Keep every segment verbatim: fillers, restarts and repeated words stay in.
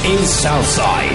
is Southside.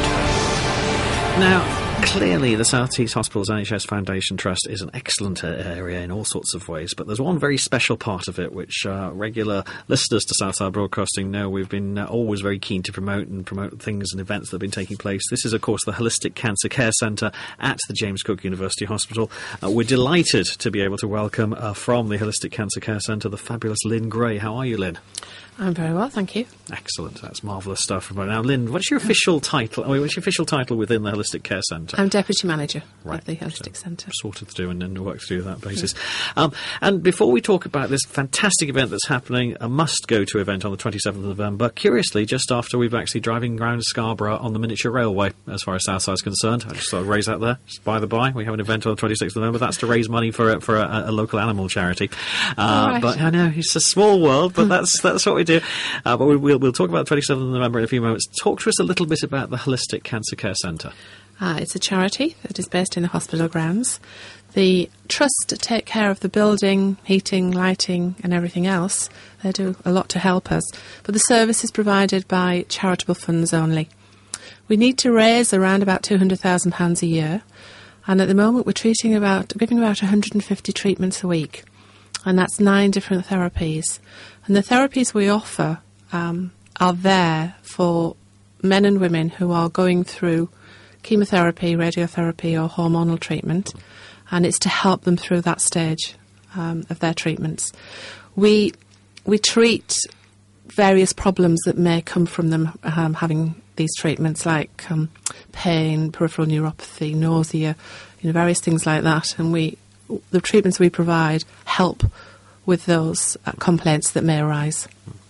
Now, clearly, the South Tees Hospitals N H S Foundation Trust is an excellent uh, area in all sorts of ways, but there's one very special part of it which uh, regular listeners to Southside Broadcasting know we've been uh, always very keen to promote and promote things and events that have been taking place. This is, of course, the Holistic Cancer Care Centre at the James Cook University Hospital. Uh, we're delighted to be able to welcome uh, from the Holistic Cancer Care Centre the fabulous Lynn Gray. How are you, Lynn? I'm very well, thank you. Excellent. That's marvellous stuff. Now, Lynn, what's your official title? I mean, what's your official title within the Holistic Care Centre? I'm Deputy Manager right. of the Holistic so, Centre. Sorted to do and, and work to do that basis. Yeah. Um, and before we talk about this fantastic event that's happening, a must-go-to event on the twenty-seventh of November, curiously, just after we've actually driving around Scarborough on the miniature railway, as far as Southside is concerned. I just thought I'd raise that there. Just by the by, we have an event on the twenty-sixth of November. That's to raise money for, for a, a local animal charity. Uh, right. But I know, it's a small world, but that's that's what we do. Uh, but we'll, we'll talk about the twenty-seventh of November in a few moments. Talk to us a little bit about the Holistic Cancer Care Centre. Uh, it's a charity that is based in the hospital grounds. The trust take care of the building, heating, lighting and everything else. They do a lot to help us. But the service is provided by charitable funds only. We need to raise around about two hundred thousand pounds a year. And at the moment we're treating about, giving about one hundred fifty treatments a week. And that's nine different therapies. And the therapies we offer um, are there for men and women who are going through chemotherapy, radiotherapy or hormonal treatment, and it's to help them through that stage um, of their treatments. We we treat various problems that may come from them um, having these treatments, like um, pain, peripheral neuropathy, nausea, you know, various things like that, and we the treatments we provide help with those uh, complaints that may arise.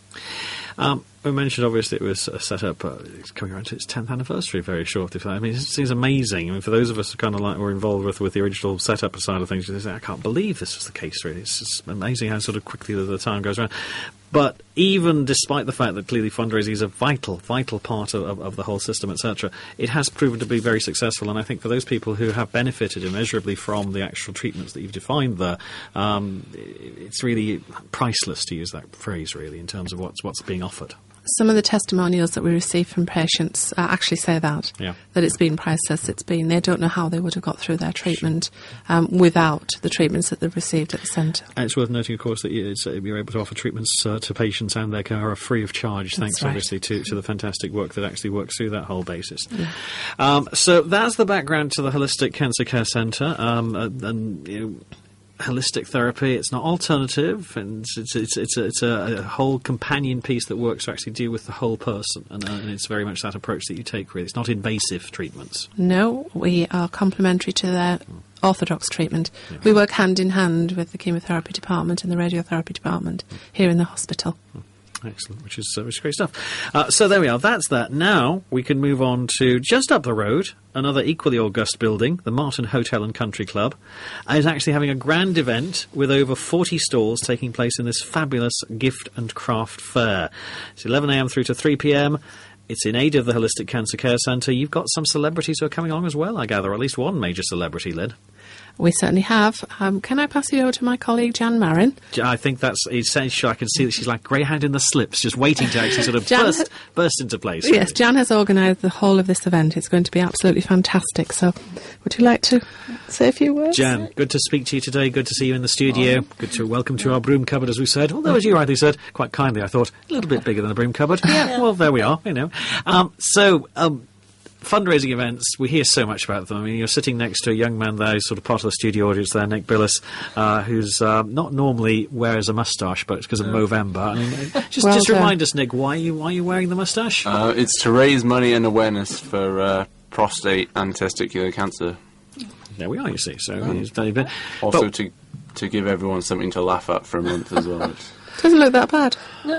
Um, we mentioned, obviously, it was uh, set up, uh, it's coming around to its tenth anniversary very shortly. I mean, it seems amazing. I mean, for those of us who kind of like were involved with, with the original setup side of things, you say, I can't believe this was the case, really. It's just amazing how sort of quickly the, the time goes around. But even despite the fact that clearly fundraising is a vital, vital part of, of, of the whole system, et cetera, it has proven to be very successful. And I think for those people who have benefited immeasurably from the actual treatments that you've defined there, um, it's really priceless, to use that phrase, really, in terms of what's what's being offered. Some of the testimonials that we receive from patients uh, actually say that, yeah. that it's been priceless. It's been, they don't know how they would have got through their treatment um, without the treatments that they've received at the centre. And it's worth noting, of course, that it's, uh, you're able to offer treatments uh, to patients and their carer free of charge, That's thanks, right. obviously, to, to the fantastic work that actually works through that whole basis. Yeah. Um, so that's the background to the Holistic Cancer Care Centre. Um, and, and you know, holistic therapy, it's not alternative, and it's it's it's a, it's a, a whole companion piece that works to actually deal with the whole person, and, uh, and it's very much that approach that you take, really. It's not invasive treatments. No, we are complementary to their orthodox treatment. Yeah. We work hand in hand with the chemotherapy department and the radiotherapy department mm. here in the hospital. Mm. Excellent, which is, uh, which is great stuff. Uh, so there we are, that's that. Now we can move on to just up the road, another equally august building, the Martin Hotel and Country Club, is actually having a grand event with over forty stalls taking place in this fabulous gift and craft fair. It's eleven a m through to three p m. It's in aid of the Holistic Cancer Care Centre. You've got some celebrities who are coming along as well, I gather, or at least one major celebrity, Lynn. We certainly have. Um, can I pass you over to my colleague, Jan Marin? I think that's essential. I can see that she's like greyhound in the slips, just waiting to actually sort of Jan burst, ha- burst into place. Yes, Jan has organised the whole of this event. It's going to be absolutely fantastic. So would you like to say a few words? Jan, good to speak to you today. Good to see you in the studio. Oh. Good to welcome to our broom cupboard, as we said. Although, as you rightly said, quite kindly, I thought, a little bit bigger than a broom cupboard. Yeah, well, there we are, you know. Um, so... Um, fundraising events, we hear so much about them. I mean, you're sitting next to a young man there who's sort of part of the studio audience there, Nick Billis, uh, who's uh, not normally wears a moustache, but it's because of Movember. I mean, just, well just done. remind us, Nick, why are you, why are you wearing the moustache? Uh, it's to raise money and awareness for uh, prostate and testicular cancer. There we are, you see. So um, but, Also to to give everyone something to laugh at for a month as well. Doesn't look that bad.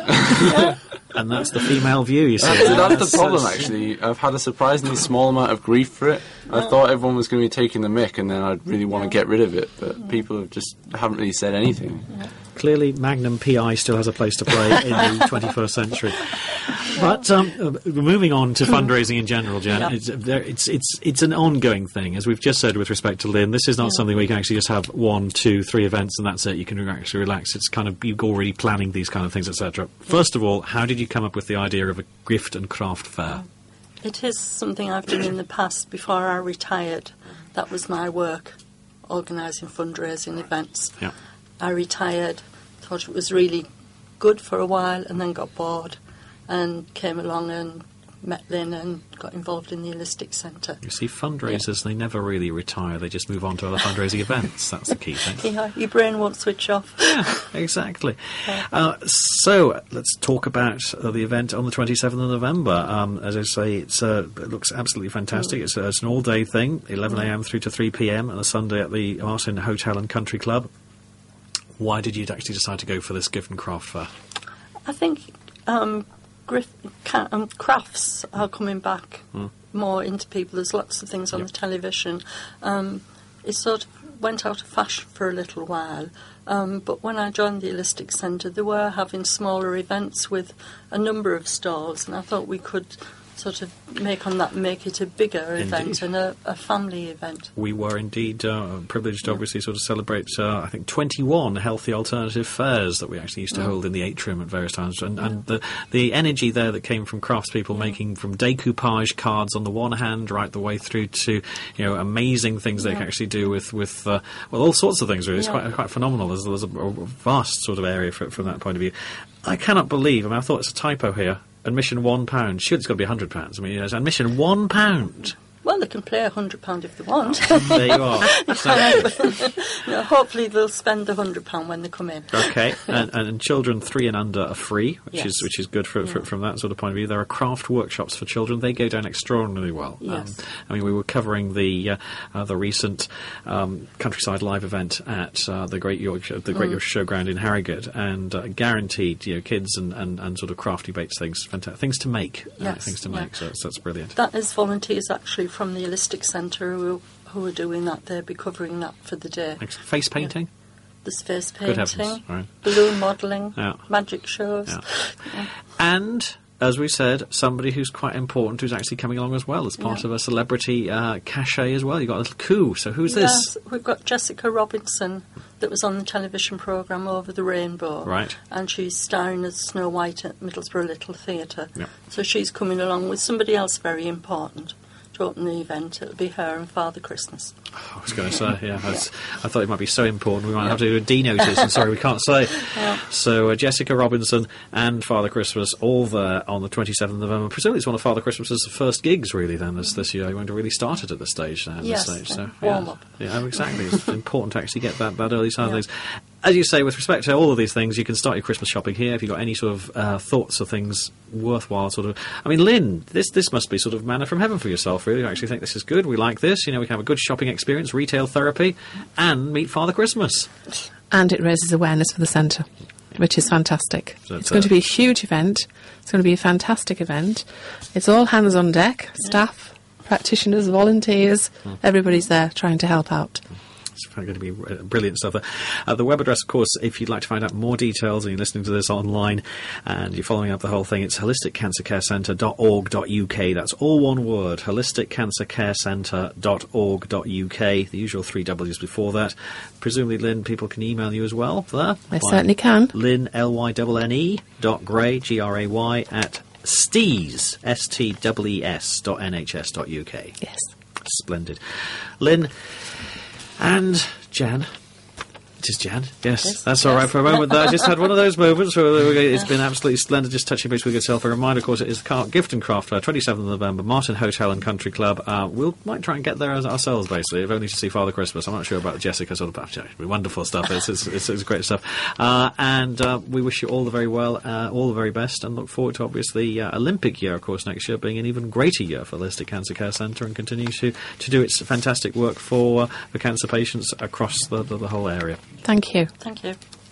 And that's the female view, you see. That's, that's the problem, actually. I've had a surprisingly small amount of grief for it. I thought everyone was going to be taking the mick, and then I'd really want to get rid of it, but people have just haven't really said anything. Clearly, Magnum P I still has a place to play in the twenty-first century. But um, uh, moving on to fundraising in general, Jen, yeah. it's, uh, there, it's it's it's an ongoing thing. As we've just said with respect to Lynn, this is not yeah. something where you can actually just have one, two, three events and that's it. You can actually relax. It's kind of, you're already planning these kind of things, et cetera. First of all, how did you come up with the idea of a gift and craft fair? It is something I've done in the past before I retired. That was my work, organising fundraising events. Yeah. I retired, thought it was really good for a while, and then got bored and came along and met Lynn and got involved in the Holistic Centre. You see, fundraisers, they never really retire. They just move on to other fundraising events. That's the key thing. Yeah, your brain won't switch off. Yeah, exactly. Uh, so let's talk about uh, the event on the twenty-seventh of November. Um, as I say, it's, uh, it looks absolutely fantastic. Mm. It's, uh, it's an all-day thing, eleven a m through to three p m on a Sunday at the Martin Hotel and Country Club. Why did you actually decide to go for this gift and craft fair? I think um, Griff, ca- um, crafts are coming back mm. more into people. There's lots of things on yep. the television. Um, it sort of went out of fashion for a little while. Um, but when I joined the Holistic Centre, they were having smaller events with a number of stalls, and I thought we could sort of make on that, make it a bigger Indeed. event and a, a family event. We were indeed uh, privileged to yeah. obviously sort of celebrate, uh, I think, twenty-one healthy alternative fairs that we actually used to yeah. hold in the atrium at various times. And, yeah. and the, the energy there that came from craftspeople yeah. making from decoupage cards on the one hand right the way through to, you know, amazing things yeah. they can actually do with, with uh, well, all sorts of things really. It's yeah. quite quite phenomenal. There's, there's a, a vast sort of area for, from that point of view. I cannot believe, I mean, I thought it's a typo here. Admission one pound. Surely it's got to be a hundred pounds. I mean, it's admission one pound. Well, they can play a hundred pound if they want. There you are. So, no, hopefully they'll spend the hundred pound when they come in. Okay, and, and children three and under are free, which yes. is which is good for, yeah. for from that sort of point of view. There are craft workshops for children; they go down extraordinarily well. Yes. Um, I mean, we were covering the uh, uh, the recent um, Countryside Live event at uh, the Great Yorkshire the Great Mm. Yorkshire Showground in Harrogate, and uh, guaranteed, you know, kids and, and, and sort of crafty baked things, fantastic things to make, Yes, uh, things to yeah. make. So that's, that's brilliant. That is volunteers actually from the Holistic Centre who, who are doing that. They'll be covering that for the day. Thanks. Face painting. There's face Good painting, heavens. All right. balloon modelling, Yeah. magic shows. Yeah. Yeah. And, as we said, somebody who's quite important who's actually coming along as well as part Yeah. of a celebrity uh, cachet as well. You've got a little coup. So who's Yes, this? we've got Jessica Robinson that was on the television programme Over the Rainbow. Right. And she's starring as Snow White at Middlesbrough Little Theatre. Yeah. So she's coming along with somebody else very important to open the event. It'll be her and Father Christmas. I was going to say, yeah, I, was, I thought it might be so important we might have to do a D notice, and sorry, we can't say. Yeah. So uh, Jessica Robinson and Father Christmas all there on the twenty-seventh of November. Presumably it's one of Father Christmas's first gigs, really, then, this, this year. He won't have really started at this stage now. At Yes, this stage, so, warm yeah. up. Yeah, oh, exactly. It's important to actually get that, that early side Yeah. of things. As you say, with respect to all of these things, you can start your Christmas shopping here if you've got any sort of uh, thoughts or things worthwhile. Sort of, I mean, Lynn, this this must be sort of manna from heaven for yourself, really. You actually think this is good. We like this. You know, we can have a good shopping experience, retail therapy, and meet Father Christmas. And it raises awareness for the centre, which is fantastic. So it's it's going a- to be a huge event. It's going to be a fantastic event. It's all hands on deck, staff, practitioners, volunteers, everybody's there trying to help out. It's going to be uh, brilliant stuff. Uh, the web address, of course, if you'd like to find out more details and you're listening to this online and you're following up the whole thing, it's holistic cancer care centre dot org dot U K. That's all one word, holistic cancer care centre dot org dot U K. The usual three W's before that. Presumably, Lynn, people can email you as well there. They certainly can. Lynn, L Y N N E, dot Gray, G R A Y, at Stees, S T E E S, dot N H S dot U K. Yes. Splendid. Lynn and Jan. It is Jan. Yes, Yes, that's all yes. right for a moment there. I just had one of those moments where it's been absolutely splendid just touching base with yourself. A reminder, of course, it is the Car- Gift and Craft Fair, twenty-seventh of November, Martin Hotel and Country Club. Uh, we'll might try and get there as ourselves, basically, if only to see Father Christmas. I'm not sure about Jessica, sort of, it'll be wonderful stuff. It's, it's, it's, it's great stuff. Uh, and uh, we wish you all the very well, uh, all the very best, and look forward to, obviously, uh, Olympic year, of course, next year being an even greater year for Holistic Cancer Care Centre and continuing to, to do its fantastic work for, uh, for cancer patients across the, the, the whole area. Thank you. Thank you.